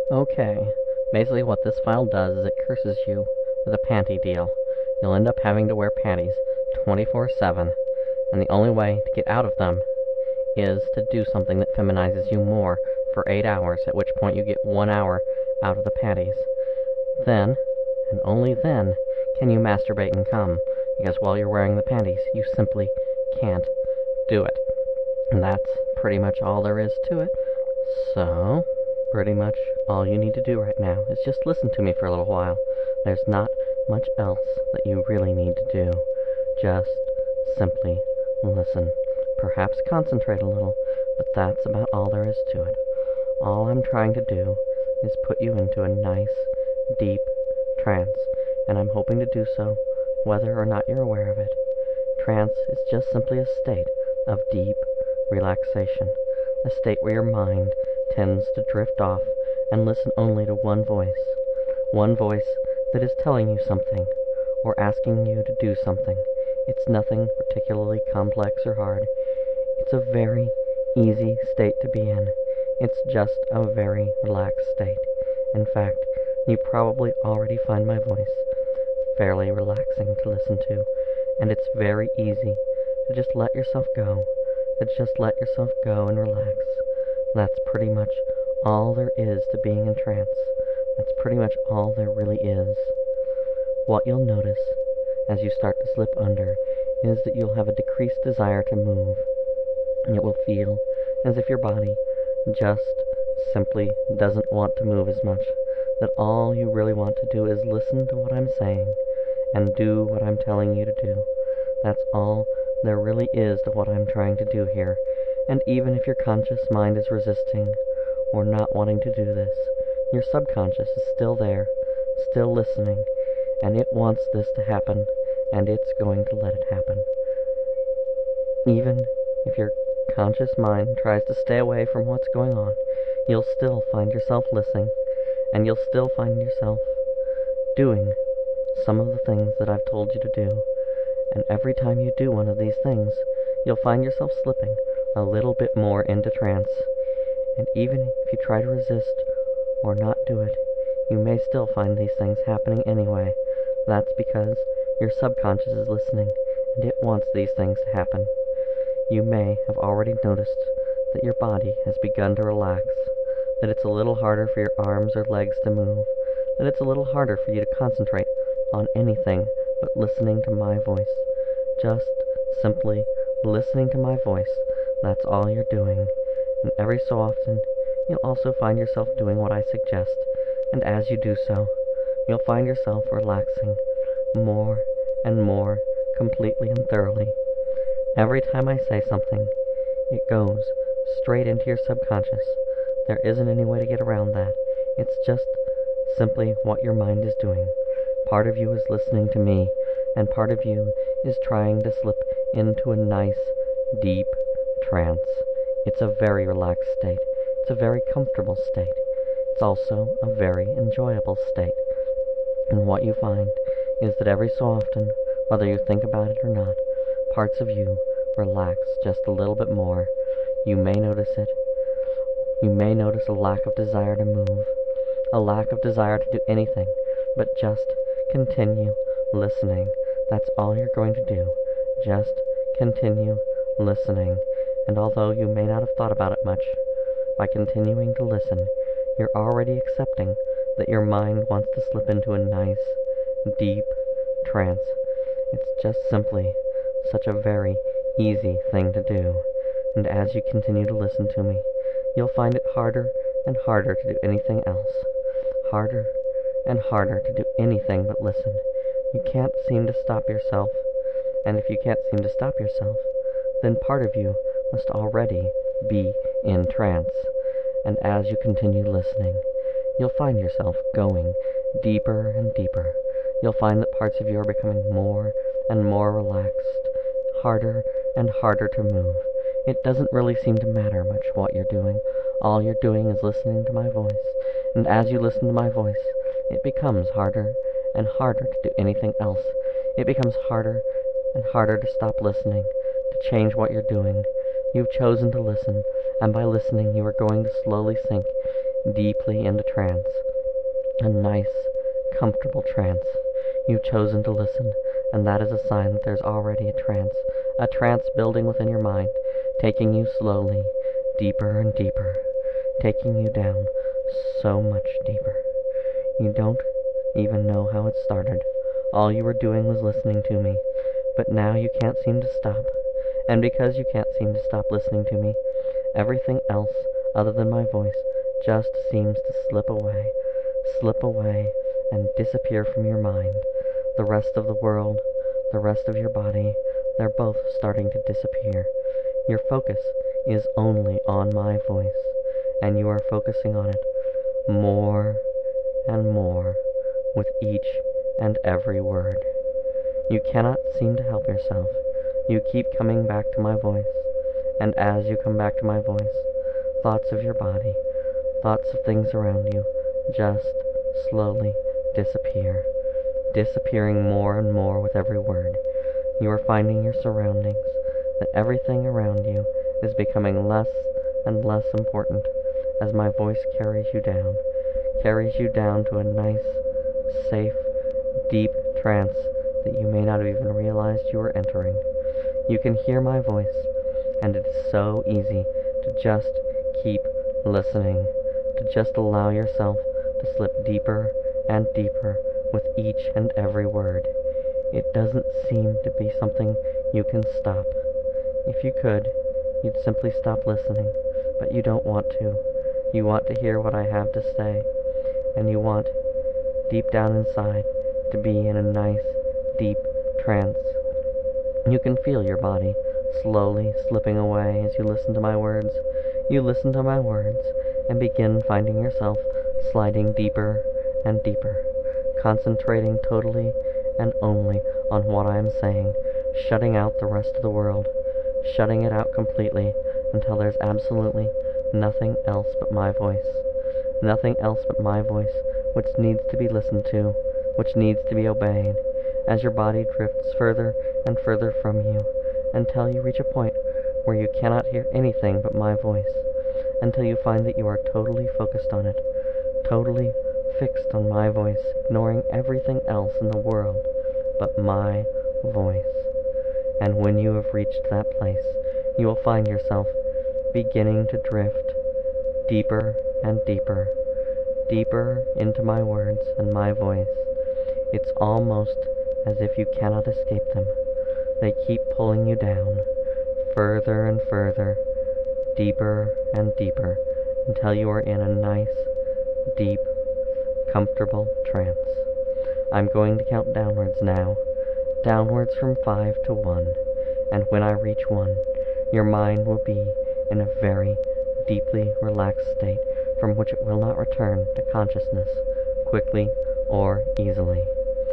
Okay, basically what this file does is it curses you with a panty deal. You'll end up having to wear panties 24/7, and the only way to get out of them is to do something that feminizes you more for 8 hours, at which point you get 1 hour out of the panties. Then, and only then, can you masturbate and come, because while you're wearing the panties, you simply can't do it. And that's pretty much all there is to it. So, pretty much all you need to do right now is just listen to me for a little while. There's not much else that you really need to do. Just simply listen. Perhaps concentrate a little, but that's about all there is to it. All I'm trying to do is put you into a nice, deep trance, and I'm hoping to do so whether or not you're aware of it. Trance is just simply a state of deep relaxation, a state where your mind tends to drift off and listen only to one voice that is telling you something or asking you to do something. It's nothing particularly complex or hard. It's a very easy state to be in. It's just a very relaxed state. In fact, you probably already find my voice fairly relaxing to listen to, and it's very easy to just let yourself go, and relax. That's pretty much all there is to being in trance. That's pretty much all there really is. What you'll notice as you start to slip under is that you'll have a decreased desire to move. It will feel as if your body just simply doesn't want to move as much, that all you really want to do is listen to what I'm saying and do what I'm telling you to do. That's all there really is to what I'm trying to do here. And even if your conscious mind is resisting or not wanting to do this, your subconscious is still there, still listening, and it wants this to happen, and it's going to let it happen. Even if your conscious mind tries to stay away from what's going on, you'll still find yourself listening, and you'll still find yourself doing some of the things that I've told you to do. And every time you do one of these things, you'll find yourself slipping a little bit more into trance. And even if you try to resist or not do it, you may still find these things happening anyway. That's because your subconscious is listening, and it wants these things to happen. You may have already noticed that your body has begun to relax, that it's a little harder for your arms or legs to move, that it's a little harder for you to concentrate on anything but listening to my voice. Just simply listening to my voice. That's all you're doing. And every so often, you'll also find yourself doing what I suggest. And as you do so, you'll find yourself relaxing more and more completely and thoroughly. Every time I say something, it goes straight into your subconscious. There isn't any way to get around that. It's just simply what your mind is doing. Part of you is listening to me, and part of you is trying to slip into a nice, deep trance. It's a very relaxed state. It's a very comfortable state. It's also a very enjoyable state. And what you find is that every so often, whether you think about it or not, parts of you relax just a little bit more. You may notice it. You may notice a lack of desire to move, a lack of desire to do anything but just continue listening. That's all you're going to do. Just continue listening. And although you may not have thought about it much, by continuing to listen, you're already accepting that your mind wants to slip into a nice, deep trance. It's just simply such a very easy thing to do. And as you continue to listen to me, you'll find it harder and harder to do anything else. Harder and harder to do anything but listen. You can't seem to stop yourself. And if you can't seem to stop yourself, then part of you must already be in trance. And as you continue listening, you'll find yourself going deeper and deeper. You'll find that parts of you are becoming more and more relaxed, harder and harder to move. It doesn't really seem to matter much what you're doing. All you're doing is listening to my voice. And as you listen to my voice, it becomes harder and harder to do anything else. It becomes harder and harder to stop listening, to change what you're doing. You've chosen to listen, and by listening you are going to slowly sink deeply into trance. A nice, comfortable trance. You've chosen to listen, and that is a sign that there's already a trance building within your mind, taking you slowly, deeper and deeper, taking you down so much deeper. You don't even know how it started. All you were doing was listening to me, but now you can't seem to stop. And because you can't seem to stop listening to me, everything else other than my voice just seems to slip away, and disappear from your mind. The rest of the world, the rest of your body, they're both starting to disappear. Your focus is only on my voice, and you are focusing on it more and more with each and every word. You cannot seem to help yourself. You keep coming back to my voice, and as you come back to my voice, thoughts of your body, thoughts of things around you, just slowly disappear, disappearing more and more with every word. You are finding your surroundings, that everything around you is becoming less and less important as my voice carries you down to a nice, safe, deep trance that you may not have even realized you were entering. You can hear my voice, and it is so easy to just keep listening, to just allow yourself to slip deeper and deeper with each and every word. It doesn't seem to be something you can stop. If you could, you'd simply stop listening, but you don't want to. You want to hear what I have to say, and you want, deep down inside, to be in a nice, deep trance. You can feel your body slowly slipping away as you listen to my words. You listen to my words and begin finding yourself sliding deeper and deeper, concentrating totally and only on what I am saying, shutting out the rest of the world, shutting it out completely until there's absolutely nothing else but my voice. Nothing else but my voice, which needs to be listened to, which needs to be obeyed, as your body drifts further and further from you, until you reach a point where you cannot hear anything but my voice, until you find that you are totally focused on it, totally fixed on my voice, ignoring everything else in the world but my voice. And when you have reached that place, you will find yourself beginning to drift deeper and deeper, deeper into my words and my voice. It's almost as if you cannot escape them. They keep pulling you down, further and further, deeper and deeper, until you are in a nice, deep, comfortable trance. I'm going to count downwards now, downwards from 5 to 1, and when I reach 1, your mind will be in a very deeply relaxed state from which it will not return to consciousness quickly or easily.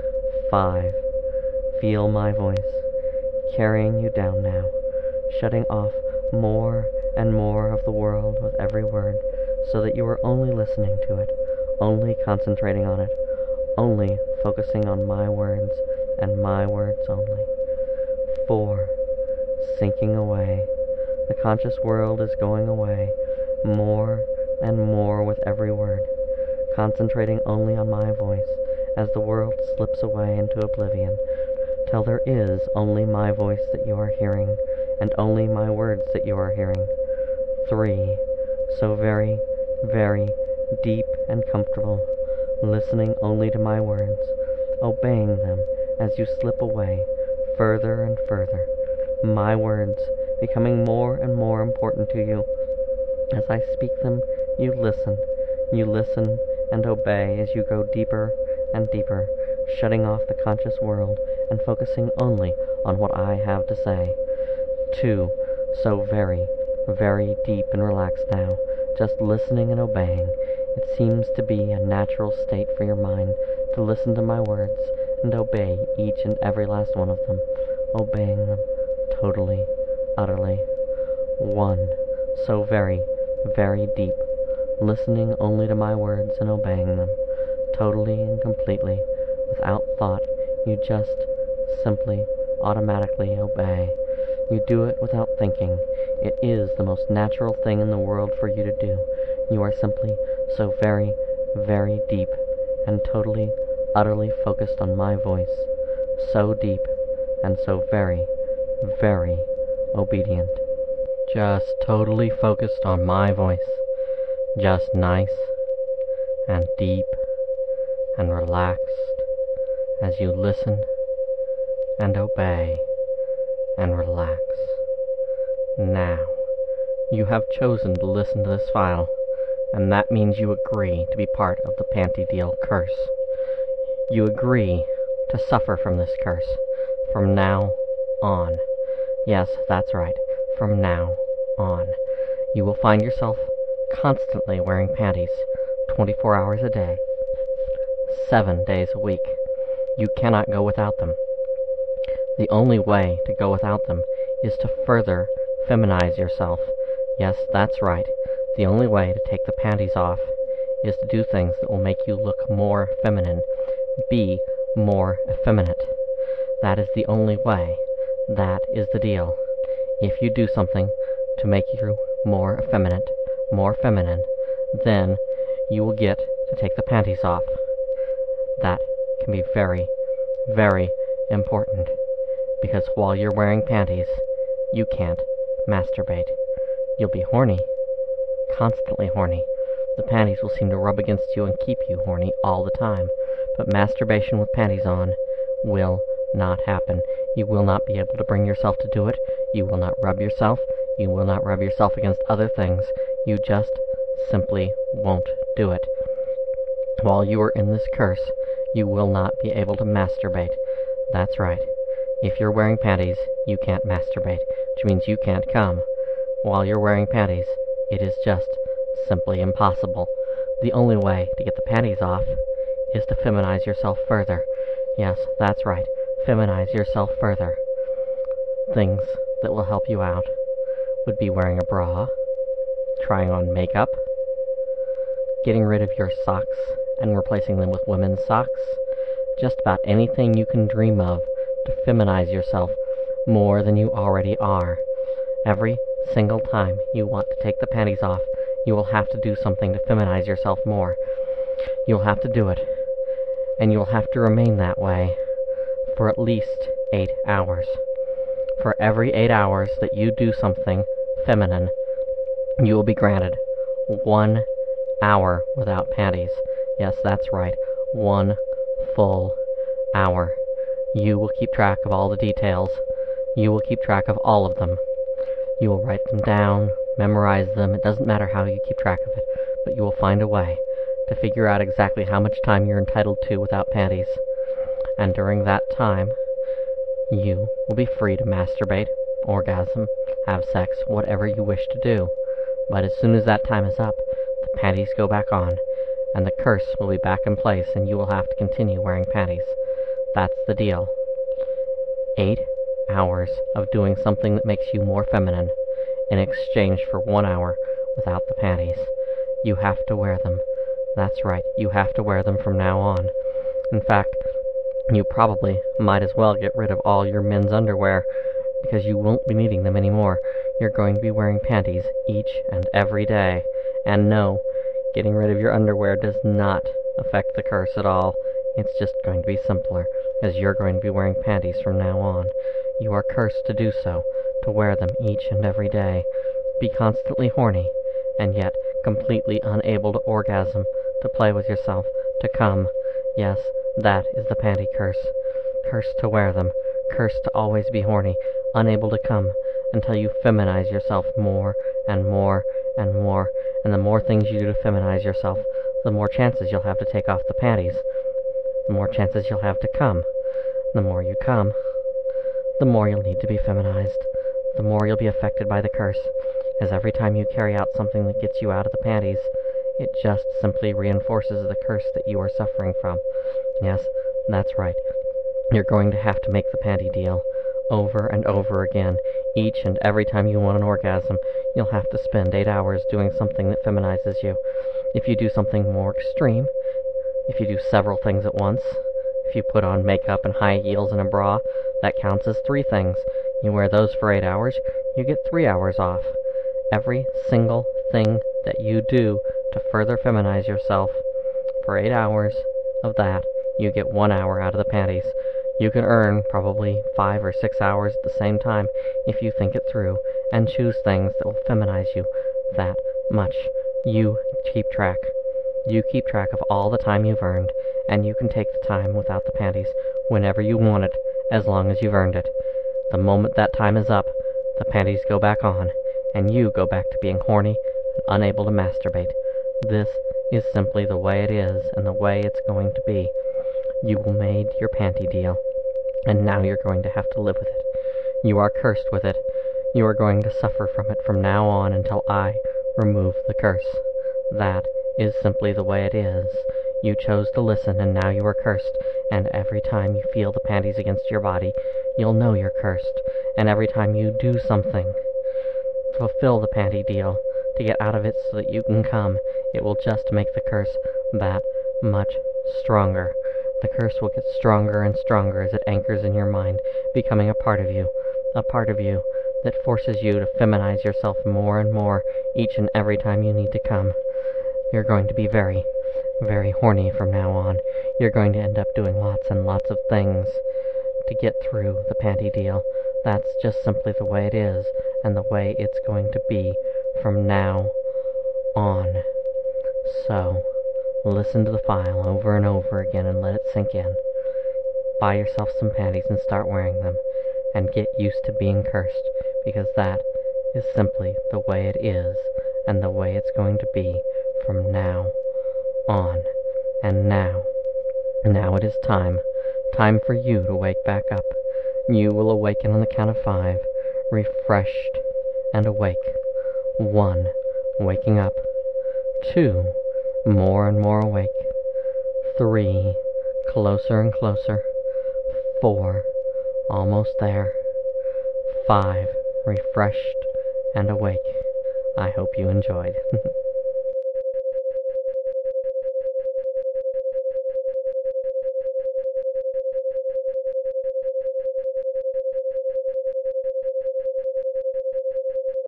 5. Feel my voice carrying you down now, shutting off more and more of the world with every word, so that you are only listening to it, only concentrating on it, only focusing on my words and my words only. 4. Sinking away. The conscious world is going away more and more with every word, concentrating only on my voice as the world slips away into oblivion, till there is only my voice that you are hearing, and only my words that you are hearing. 3. So very, very deep and comfortable, listening only to my words, obeying them as you slip away further and further, my words becoming more and more important to you. As I speak them, you listen and obey as you go deeper and deeper, shutting off the conscious world and focusing only on what I have to say. 2. So very, very deep and relaxed now, just listening and obeying. It seems to be a natural state for your mind to listen to my words and obey each and every last one of them, obeying them totally, utterly. 1. So very, very deep, listening only to my words and obeying them, totally and completely, without thought. You just simply, automatically obey. You do it without thinking. It is the most natural thing in the world for you to do. You are simply so very, very deep, and totally, utterly focused on my voice, so deep, and so very, very obedient. Just totally focused on my voice, just nice, and deep, and relaxed, as you listen, and obey, and relax. Now, you have chosen to listen to this file, and that means you agree to be part of the Panty Deal curse. You agree to suffer from this curse from now on. Yes, that's right, from now on. You will find yourself constantly wearing panties 24 hours a day, 7 days a week. You cannot go without them. The only way to go without them is to further feminize yourself. Yes, that's right. The only way to take the panties off is to do things that will make you look more feminine, be more effeminate. That is the only way. That is the deal. If you do something to make you more effeminate, more feminine, then you will get to take the panties off. That can be very, very important, because while you're wearing panties, you can't masturbate. You'll be horny, constantly horny. The panties will seem to rub against you and keep you horny all the time, but masturbation with panties on will not happen. You will not be able to bring yourself to do it. You will not rub yourself. You will not rub yourself against other things. You just simply won't do it. While you are in this curse, you will not be able to masturbate. That's right. If you're wearing panties, you can't masturbate, which means you can't come. While you're wearing panties, it is just simply impossible. The only way to get the panties off is to feminize yourself further. Yes, that's right. Feminize yourself further. Things that will help you out would be wearing a bra, trying on makeup, getting rid of your socks and replacing them with women's socks, just about anything you can dream of to feminize yourself more than you already are. Every single time you want to take the panties off, you will have to do something to feminize yourself more. You'll have to do it, and you'll have to remain that way for at least 8 hours. For every 8 hours that you do something feminine, you will be granted 1 hour without panties. Yes, that's right, 1 full hour. You will keep track of all the details. You will keep track of all of them. You will write them down, memorize them. It doesn't matter how you keep track of it, but you will find a way to figure out exactly how much time you're entitled to without panties. And during that time, you will be free to masturbate, orgasm, have sex, whatever you wish to do. But as soon as that time is up, the panties go back on, and the curse will be back in place, and you will have to continue wearing panties. That's the deal. 8 hours of doing something that makes you more feminine in exchange for 1 hour without the panties. You have to wear them. That's right, you have to wear them from now on. In fact, you probably might as well get rid of all your men's underwear, because you won't be needing them anymore. You're going to be wearing panties each and every day. And no, getting rid of your underwear does not affect the curse at all. It's just going to be simpler, as you're going to be wearing panties from now on. You are cursed to do so, to wear them each and every day, be constantly horny, and yet completely unable to orgasm, to play with yourself, to come. Yes, that is the panty curse. Cursed to wear them, cursed to always be horny, unable to come, until you feminize yourself more and more and more. And the more things you do to feminize yourself, the more chances you'll have to take off the panties. The more chances you'll have to come. The more you come, the more you'll need to be feminized. The more you'll be affected by the curse, as every time you carry out something that gets you out of the panties, it just simply reinforces the curse that you are suffering from. Yes, that's right. You're going to have to make the panty deal over and over again. Each and every time you want an orgasm, you'll have to spend 8 hours doing something that feminizes you. If you do something more extreme, if you do several things at once, if you put on makeup and high heels and a bra, that counts as 3 things. You wear those for 8 hours, you get 3 hours off. Every single thing that you do to further feminize yourself. For 8 hours of that, you get 1 hour out of the panties. You can earn probably 5 or 6 hours at the same time if you think it through and choose things that will feminize you that much. You keep track. You keep track of all the time you've earned, and you can take the time without the panties whenever you want it, as long as you've earned it. The moment that time is up, the panties go back on, and you go back to being horny and unable to masturbate. This is simply the way it is, and the way it's going to be. You made your panty deal, and now you're going to have to live with it. You are cursed with it. You are going to suffer from it from now on until I remove the curse. That is simply the way it is. You chose to listen, and now you are cursed, and every time you feel the panties against your body, you'll know you're cursed, and every time you do something, fulfill the panty deal to get out of it so that you can come, it will just make the curse that much stronger. The curse will get stronger and stronger as it anchors in your mind, becoming a part of you that forces you to feminize yourself more and more each and every time you need to come. You're going to be very, very horny from now on. You're going to end up doing lots and lots of things to get through the panty deal. That's just simply the way it is, and the way it's going to be from now on. So, listen to the file over and over again and let it sink in. Buy yourself some panties and start wearing them, and get used to being cursed, because that is simply the way it is, and the way it's going to be from now on. And now it is time for you to wake back up. You will awaken on the count of 5, refreshed and awake. 1, waking up. 2, more and more awake. 3, closer and closer. 4, almost there. 5, refreshed and awake. I hope you enjoyed.